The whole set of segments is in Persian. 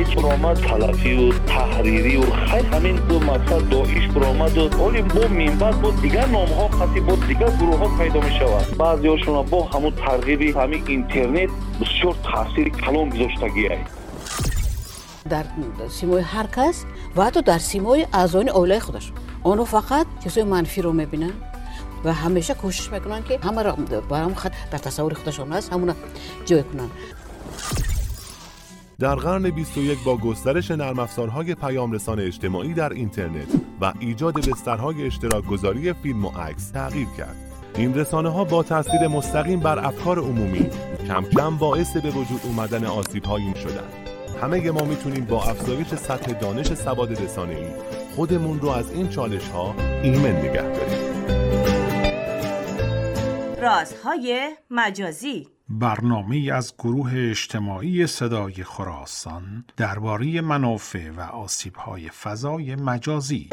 برآمد تلفی و تحریری و خیلی همین دو مقصد داعش برآمد و ولی با منبعد با دیگر نام‌ها خاصی با دیگر گروه‌ها پیدا می‌شود. بعضی‌هاشون با همون ترغیب همین اینترنت بسیار تاثیر کلان گذاشتگی است. در سیمای هر کس و حتی در سیمای اعضای عائله خودش اونو فقط چیزای منفی رو می‌بینن و همیشه کوشش میکنن که همه را برام خط در تصور خودشون هست همون جای کنن. در قرن 21 با گسترش نرم افزارهای پیام رسان اجتماعی در اینترنت و ایجاد بسترهای اشتراک گذاری فیلم و عکس تغییر کرد. این رسانه‌ها با تاثیر مستقیم بر افکار عمومی کم کم باعث به وجود اومدن آسیب‌هایی شدند. همه ما میتونیم با افزایش سطح دانش سواد رسانه‌ای خودمون رو از این چالش‌ها ایمن نگه داریم. رازهای مجازی، برنامه‌ای از گروه اجتماعی صدای خراسان درباره منافع و آسیب‌های فضای مجازی.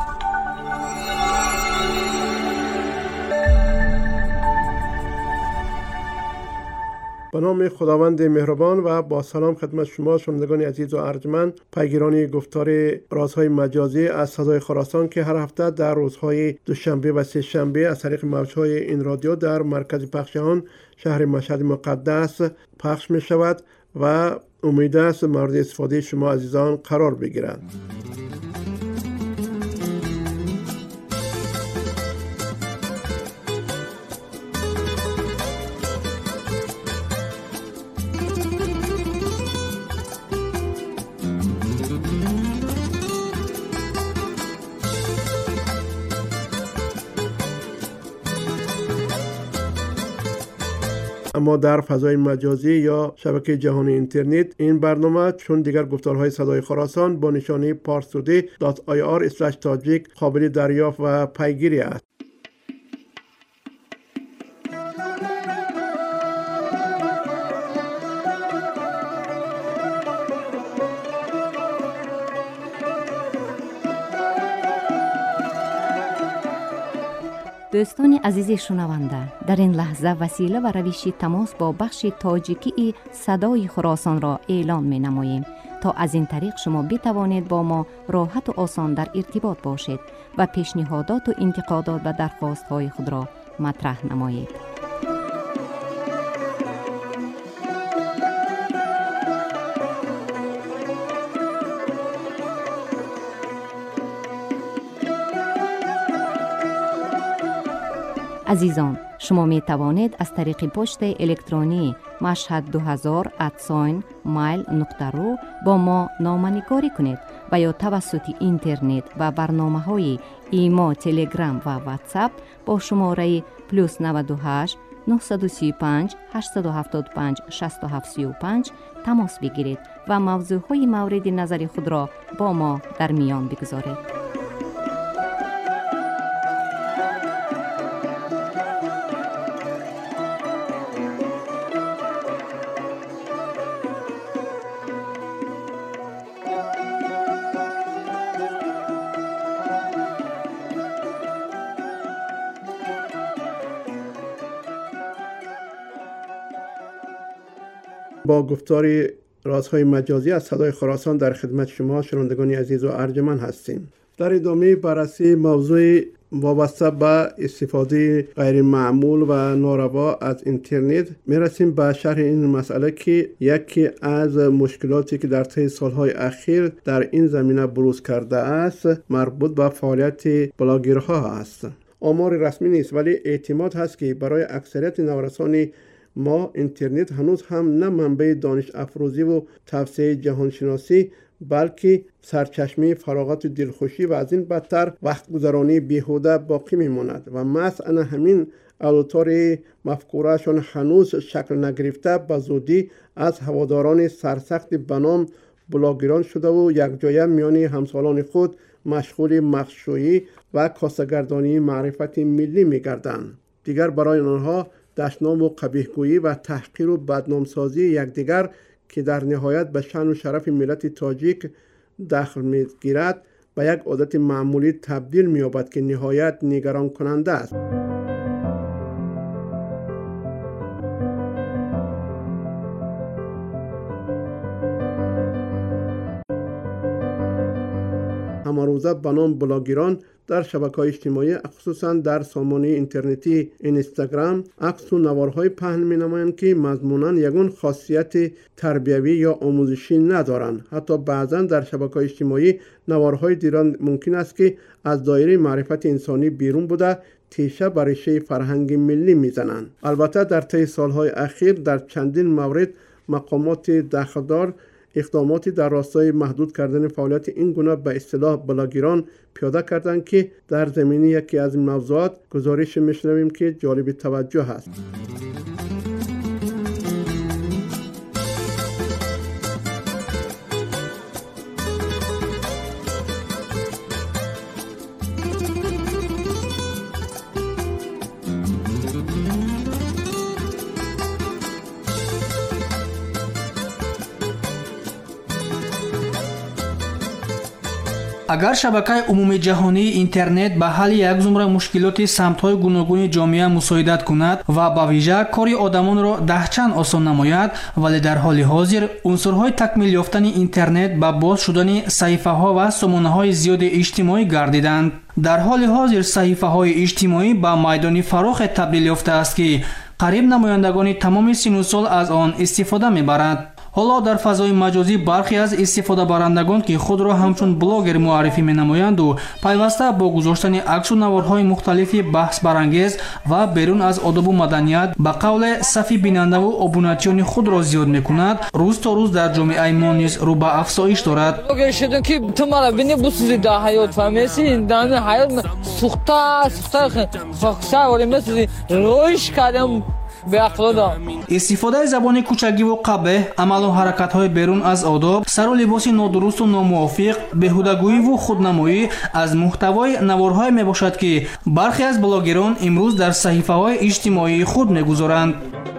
به نام خداوند مهربان و با سلام خدمت شما شنوندگان عزیز و ارجمند، پیگیران گفتار رازهای مجازی از صدای خراسان که هر هفته در روزهای دوشنبه و سه شنبه از طریق موج‌های این رادیو در مرکز پخش آن شهر مشهد مقدس پخش می شود و امید است مورد استفاده شما عزیزان قرار بگیرد. اما در فضای مجازی یا شبکه جهانی اینترنت این برنامه چون دیگر گفتارهای صدای خراسان با نشانی parstoday.ir/tajik قابل دریافت و پیگیری است. دوستان عزیز شنونده، در این لحظه وسیله و روش تماس با بخش تاجیکی صدای خراسان را اعلام می نماییم تا از این طریق شما بتوانید با ما راحت و آسان در ارتباط باشید و پیشنهادات و انتقادات و درخواست‌های خود را مطرح نمایید. عزیزان، شما می توانید از طریق پست الکترونی mashhad2000@mail.ru با ما نامه‌نگاری کنید و یا توسط اینترنت و برنامه‌های ایما، تلگرام و واتساپ با شماره +98 935 875 6735 تماس بگیرید و موضوعهای مورد نظر خود را با ما در میان بگذارید. با گفتار رازهای مجازی از صدای خراسان در خدمت شما شنوندگان عزیز و ارجمند هستیم. در ادامه بررسی موضوع وابسته به استفاده غیر معمول و ناروا از اینترنت میرسیم به شرح این مسئله که یکی از مشکلاتی که در طی سالهای اخیر در این زمینه بروز کرده است مربوط به فعالیت بلاگرها است. آمار رسمی نیست ولی اعتماد هست که برای اکثریت نورسان ما اینترنت هنوز هم نه منبع دانش افروزی و توسعه جهانشناسی بلکه سرچشمه فراغت و دلخوشی و از این بدتر وقت گذرانی بیهوده باقی میماند و مثلا همین اولوتار مفکورهشان هنوز شکل نگرفته به زودی از هواداران سرسخت بنام بلاگران شده و یکجایه میان همسالان خود مشغول مخشویی و کاسه‌گردانی معرفت ملی میگردند. دیگر برای آنها دشنام و قبیحگویی و تحقیر و بدنامسازی یکدیگر که در نهایت به شأن و شرف ملت تاجیک دخل می‌گیرد به یک عادت معمولی تبدیل می‌یابد که نهایت نگران کننده است. هماروزه به نام بلاگران در شبکه‌های اجتماعی خصوصا در سامانه اینترنتی اینستاگرام عکس و نوارهای پهن می‌نمایند که مضموناً یگان خاصیت تربیوی یا آموزشی ندارند. حتی بعضاً در شبکه‌های اجتماعی نوارهای دیران ممکن است که از دایره معرفت انسانی بیرون بوده تیشه بر ریشه فرهنگ ملی میزنند. البته در طی سالهای اخیر در چندین مورد مقامات دخلدار اقداماتی در راستای محدود کردن فعالیت این گونه به اصطلاح بلاگران پیاده کردند که در زمینه یکی از این موضوعات گزارش میشنویم که جالب توجه است. агар шабакаи умумии ҷаҳонии интернет ба ҳалли як зумра мушкилоти самтҳои гуногуни ҷомеа мусоидат кунад ва ба вижа кори одамонро даҳчанд осон намояд, вале дар ҳоли ҳозир унсурҳои такмил ёфтани интернет ба боз шудани саҳифаҳо ва сомонаҳои зиёди иҷтимоӣ гардиданд. дар ҳоли ҳозир саҳифаҳои иҷтимоӣ ба майдони фарохе табдил ёфтааст, ки қариб намояндагони тамоми сину сол аз он истифода мебаранд. ҳоло дар фазои маҷозӣ бархе аз истифодабарандагон ки худро ҳамчун блогер муаррифӣ менамоянду пайваста бо гузоштани аксу наворҳои мухталифи баҳсбарангез ва берун аз одобу маданият ба қавле сафи бинандаву обунатиёни худро зиёд мекунад, рӯз то рӯз дар ҷомеаи мо низ рӯ ба афзоиш дорад. истифодаи забони кӯчагиву қабеҳ, амалу ҳаракатҳои берун аз одоб, сару либоси нодурусту номувофиқ, беҳудагӯиву худнамоӣ аз муҳтавои наворҳое мебошад, ки бархе аз блогерон имрӯз дар саҳифаҳои иҷтимоии худ мегузоранд.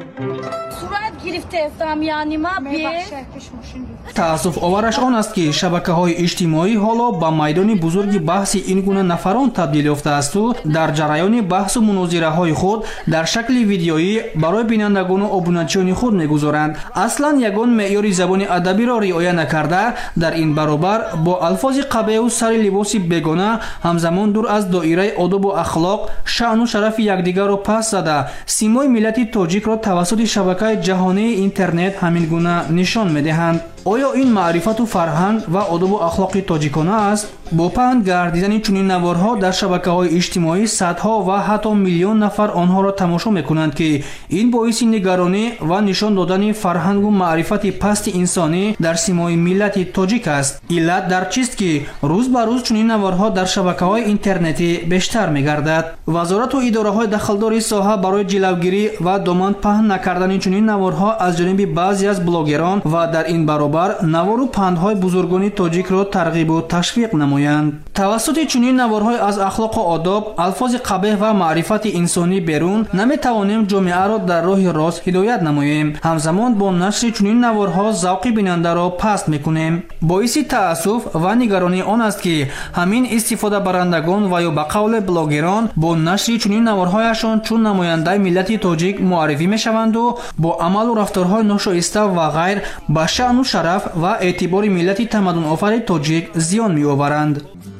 таассуф овараш он аст ки шабакаҳои иҷтимоӣ ҳоло ба майдони бузурги баҳси ин гуна нафарон табдил ёфтаасту дар ҷараёни баҳсу мунозираҳои худ дар шакли видеоӣ барои бинандагону обунатиёни худ мегузоранд. аслан ягон меъёри забони адабиро риоя накарда, дар ин баробар бо алфози қабеҳу сари либоси бегона ҳамзамон дур аз доираи одобу ахлоқ, шаъну шарафи якдигарро паст зада симои миллати тоҷикро тавассути шабакаи ҷаҳонии интернет ҳамин гуна нишон медиҳанд. оё ин маърифату фарҳанг ва одобу ахлоқи тоҷикона аст? бо паҳн гардидани чунин наворҳо дар шабакаҳои иҷтимоӣ садҳо ва ҳатто миллион нафар онҳоро тамошо мекунанд, ки ин боиси нигаронӣ ва нишон додани фарҳангу маърифати пасти инсонӣ дар симои миллати тоҷик аст. иллат дар чист, ки рӯз ба рӯз чунин наворҳо дар шабакаҳои интернетӣ бештар мегардад? вазорату идораҳои дахлдори соҳа барои ҷилавгирӣ ва доман паҳн накардани чунин наворҳо аз ҷониби баъзе аз блогерон ва дар ин баробар навору пандҳои бузургони тоҷикро тарғибу ташвиқ намоянд. тавассути чунин наворҳои аз ахлоқу одоб, алфози қабеҳ ва маърифати инсонӣ берун наметавонем ҷомеаро дар роҳи рост ҳидоят намоем. ҳамзамон бо нашри чунин наворҳо завқи бинандаро паст мекунем. боиси таассуф ва нигаронӣ он аст, ки ҳамин истифодабарандагон ва ё ба қавле блогерон бо нашри чунин наворҳояшон чун намояндаи миллати тоҷик муаррифӣ мешаванду бо амалу рафторҳои ношоиста ва ғайр ба шаъну шараф ва эътибори миллати тамаддунофари тоҷик зиён меоваранд.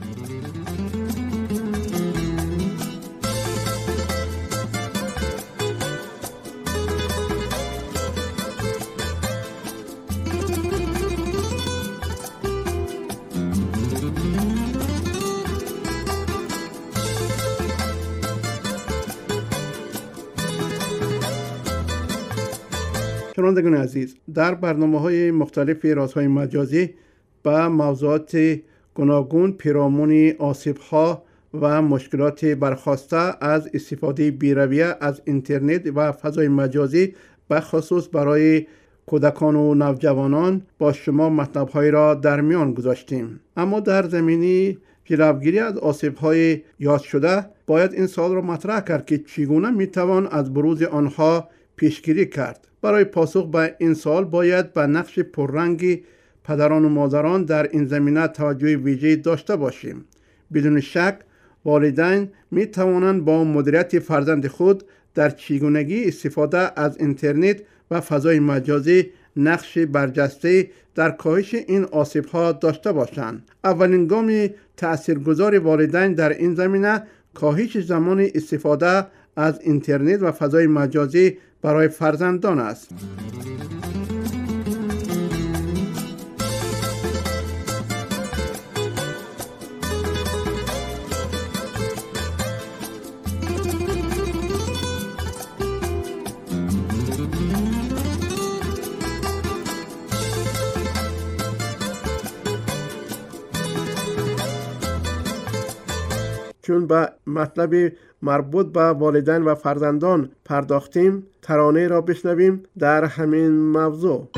شنوندگان عزیز، در برنامه‌های مختلف رازهای مجازی به موضوعات گوناگون پیرامون آسیب‌ها و مشکلات برخاسته از استفاده بی‌رویه از اینترنت و فضای مجازی به خصوص برای کودکان و نوجوانان با شما مطلب‌هایی را در میان گذاشتیم. اما در زمینه جلوگیری از آسیب‌های یاد شده باید این سوال را مطرح کرد که چگونه می‌توان از بروز آنها پیشگیری کرد. برای پاسخ به این سوال باید به نقش پررنگ پدران و مادران در این زمینه توجه ویژه‌ای داشته باشیم. بدون شک والدین می توانند با مدیریت فرزند خود در چگونگی استفاده از اینترنت و فضای مجازی نقش برجسته در کاهش این آسیب‌ها داشته باشند. اولین گام تاثیرگذار والدین در این زمینه کاهش زمان استفاده از اینترنت و فضای مجازی برای فرزندان است. چون به مطلب مربوط به والدین و فرزندان پرداختیم، ترانه را بشنویم در همین موضوع.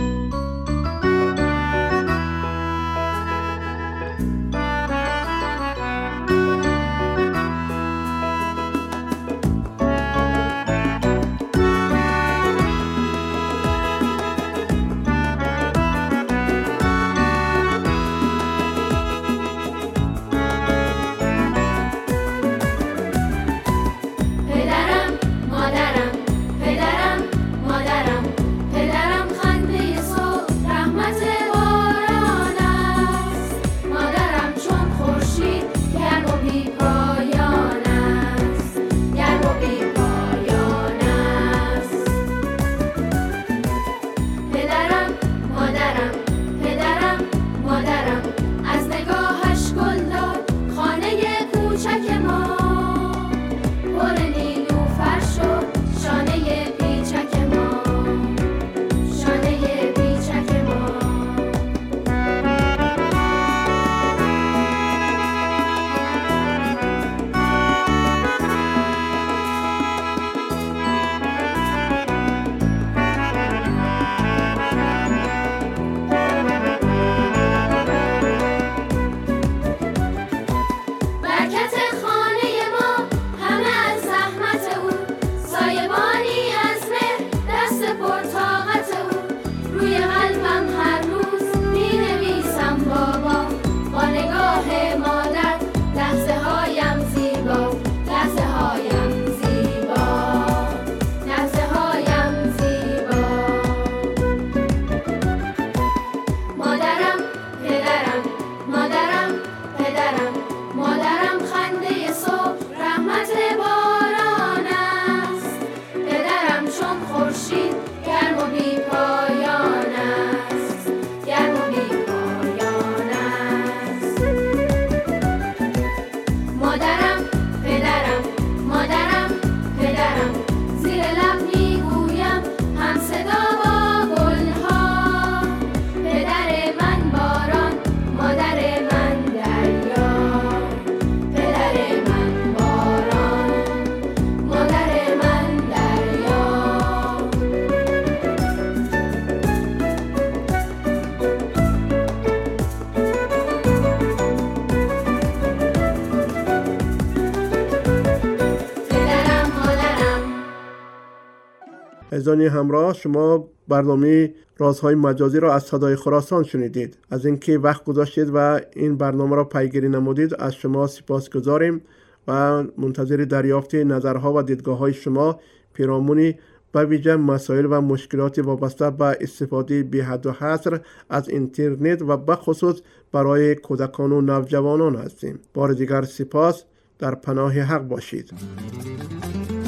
عزیزان همراه، شما برنامه رازهای مجازی را از صدای خراسان شنیدید. از اینکه وقت گذاشتید و این برنامه را پیگیری نمودید از شما سپاسگزاریم و منتظر دریافت نظرها و دیدگاه‌های شما پیرامون به ویژه مسائل و مشکلات وابسته به استفاده بی حد و حصر از اینترنت و به خصوص برای کودکان و نوجوانان هستیم. بار دیگر سپاس. در پناه حق باشید.